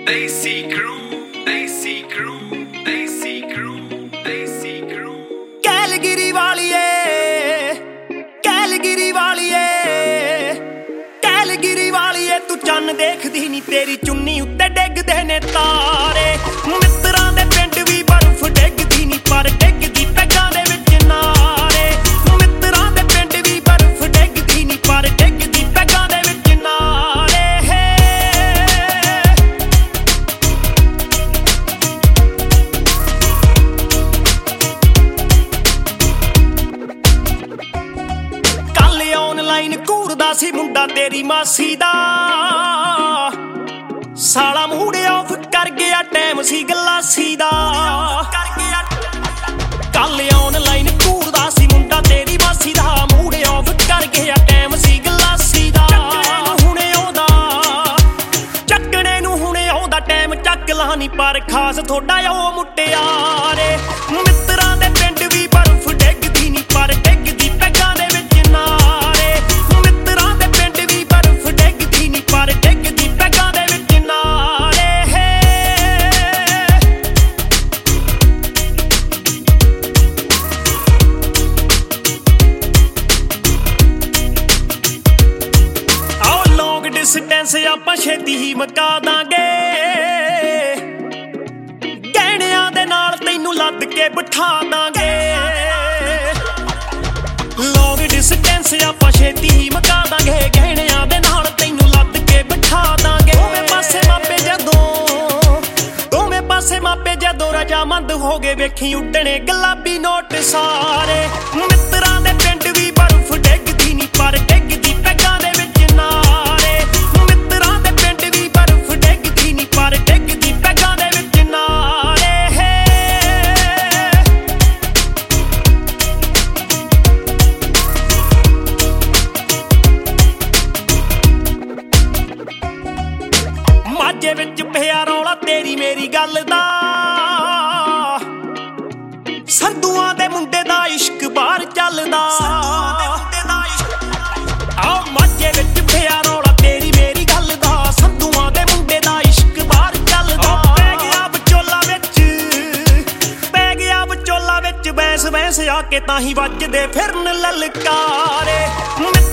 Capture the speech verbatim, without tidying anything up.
Desi crew, Desi crew, Desi crew, Desi crew. Calgary ਵਾਲੀਏ Calgary ਵਾਲੀਏ Calgary ਵਾਲੀਏ ਤੂੰ ਚੰਨ ਦੇਖਦੀ ਨੀ ਤੇਰੀ ਚੁੰਨੀ ਉੱਤੇ ਡਿੱਗਦੇ ਨੇ ਤਾਰੇ। ਮਿੱਤਰਾਂ ਦੇ ਪਿੰਡ ਵੀ ਬਰਫ਼ ਡਿੱਗਦੀ ਨੀ ਪਰ ਡਿੱਗਦੀ ਪੈਗਾਂ ਦੇ ਵਿੱਚ ਨਾਰੇ। ਮਿੱਤਰਾਂ ਦੇ ਪਿੰਡ ਵੀ ਬਰਫ਼ ਡਿੱਗਦੀ ਨੀ ਪਰ ਡਿੱਗਦੀ ਪੈਗਾਂ ਦੇ ਵਿੱਚ ਨਾਰੇ। ਕੱਲ ਆਨਲਾਈਨ ਘੂਰਦਾ ਸੀ ਮੁੰਡਾ ਤੇਰੀ ਮਾਸੀ ਦਾ, ਸਾਲਾ ਮੂਡ ਆਫ ਕਰ ਗਿਆ ਟਾਈਮ ਸੀ ਗਲਾਸੀ ਦਾ। ਕੱਲ ਆਨਲਾਈਨ ਘੂਰਦਾ ਸੀ ਮੁੰਡਾ ਤੇਰੀ ਮਾਸੀ ਦਾ, ਮੂਡ ਆਫ ਕਰ ਗਿਆ ਟਾਈਮ ਸੀ ਗਲਾਸੀ ਦਾ। ਹੁਣੇ ਆਉਂਦਾ ਚੱਕਣੇ ਨੂੰ ਹੁਣੇ ਆਉਂਦਾ ਟਾਈਮ ਚੱਕ ਲਾ ਨੀ ਪਰ ਖਾਸ ਥੋੜਾ ਉਹ ਮੁਟਿਆਰੇ। ਮਿੱਤਰਾਂ ਦੇ ਪਿੰਡ ਵੀ ਬਰਫ਼ ਡਿੱਗਦੀ ਨੀ ਪਰ ਡਿੱਗਦੀ ਪੈਗਾਂ ਦੇ ਵਿੱਚ ਨਾਰੇ। ਮਿੱਤਰਾਂ ਦੇ ਪਿੰਡ ਵੀ ਬਰਫ਼ ਡਿੱਗਦੀ ਨੀ ਪਰ ਡਿੱਗਦੀ ਪੈਗਾਂ ਦੇ ਵਿੱਚ ਨਾਰੇ। ਆਓ ਲੌਂਗ ਡਿਸਟੈਂਸ ਆਪਾਂ ਛੇਤੀ ਹੀ ਮੁਕਾ ਦਾਂਗੇ, ਗਹਿਣਿਆਂ ਦੇ ਨਾਲ ਤੈਨੂੰ ਲੱਦ ਕੇ ਬਿਠਾ ਦਾਂਗੇ। ਲੌਂਗ ਡਿਸਟੈਂਸ ਆਪਾਂ ਛੇਤੀ ਹੀ ਮੁਕਾ ਦਾਂਗੇ, ਗਹਿਣਿਆਂ ਦੇ ਨਾਲ ਤੈਨੂੰ ਲੱਦ ਕੇ ਬਿਠਾ ਦਾਂਗੇ। ਦੋਵੇਂ ਪਾਸੇ ਮਾਪੇ ਜਦੋਂ ਦੋਵੇਂ ਪਾਸੇ ਮਾਪੇ ਜਦੋਂ ਰਜਾਮੰਦ ਹੋ ਗਏ ਵੇਖੀ ਉੱਡਣੇ ਗੁਲਾਬੀ ਨੋਟ ਸਾਰੇ। ਮਿੱਤਰਾਂ ਦੇ ਪਿੰਡ ਵੀ ਬਰਫ਼ ਡਿੱਗਦੀ ਨੀ ਪਰ ਡਿੱਗਦੀ ਪੈਗਾਂ ਦੇ ਵਿੱਚ ਨਾਰੇ। ਮਿੱਤਰਾਂ ਦੇ ਪਿੰਡ ਵੀ ਬਰਫ਼ ਡਿੱਗਦੀ ਨੀ ਪਰ ਡਿੱਗਦੀ ਪੈਗਾਂ ਦੇ ਵਿੱਚ ਨਾਰੇ। ਮਾਝੇ ਵਿੱਚ ਪਿਆ ਰੌਲਾ ਤੇਰੀ ਮੇਰੀ ਗੱਲ ਦਾ, ਸੰਧੂਆਂ ਦੇ ਮੁੰਡੇ ਦਾ ਇਸ਼ਕ ਬਾਹਰ ਚੱਲਦਾ। ਆਓ ਮਾਝੇ ਵਿੱਚ ਪਿਆ ਰੌਲਾ ਤੇਰੀ ਮੇਰੀ ਗੱਲ ਦਾ, ਸੰਧੂਆਂ ਦੇ ਮੁੰਡੇ ਦਾ ਇਸ਼ਕ ਬਾਹਰ ਚੱਲਦਾ। ਪੈ ਗਿਆ ਵਿਚੋਲਾ ਵਿੱਚ ਪੈ ਗਿਆ ਵਿਚੋਲਾ ਵਿੱਚ ਬੈਂਸ ਬੈਂਸ ਆ ਕੇ ਤਾਂ ਹੀ ਵੱਜਦੇ ਫਿਰਨ ਲਲਕਾਰੇ।